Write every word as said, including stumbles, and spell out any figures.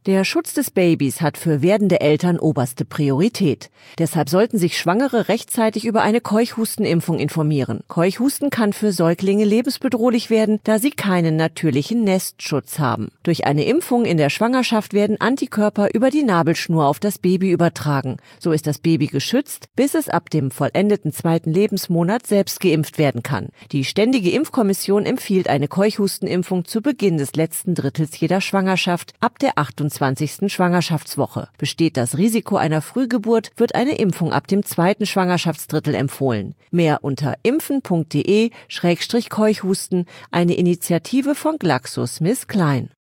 Der Schutz des Babys hat für werdende Eltern oberste Priorität. Deshalb sollten sich Schwangere rechtzeitig über eine Keuchhustenimpfung informieren. Keuchhusten kann für Säuglinge lebensbedrohlich werden, da sie keinen natürlichen Nestschutz haben. Durch eine Impfung in der Schwangerschaft werden Antikörper über die Nabelschnur auf das Baby übertragen. So ist das Baby geschützt, bis es ab dem vollendeten zweiten Lebensmonat selbst geimpft werden kann. Die Ständige Impfkommission empfiehlt eine Keuchhustenimpfung zu Beginn des letzten Drittels jeder Schwangerschaft ab der achtundzwanzigsten Schwangerschaftswoche. Besteht das Risiko einer Frühgeburt, wird eine Impfung ab dem zweiten Schwangerschaftsdrittel empfohlen. Mehr unter impfen punkt de Schrägstrich Keuchhusten, eine Initiative von GlaxoSmithKline.